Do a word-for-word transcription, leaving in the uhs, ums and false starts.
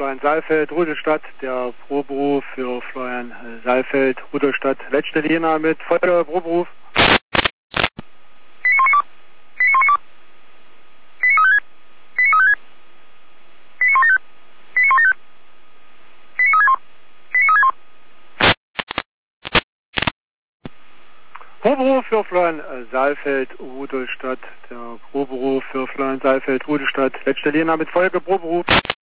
Florian Saalfeld, Rudolstadt, der Proberuf für Florian Saalfeld, Rudolstadt, letzte Lena mit voller Proberuf. Proberuf für Florian Saalfeld, Rudolstadt, der Proberuf für Florian Saalfeld, Rudolstadt, letzte Lena mit Folge Proberuf.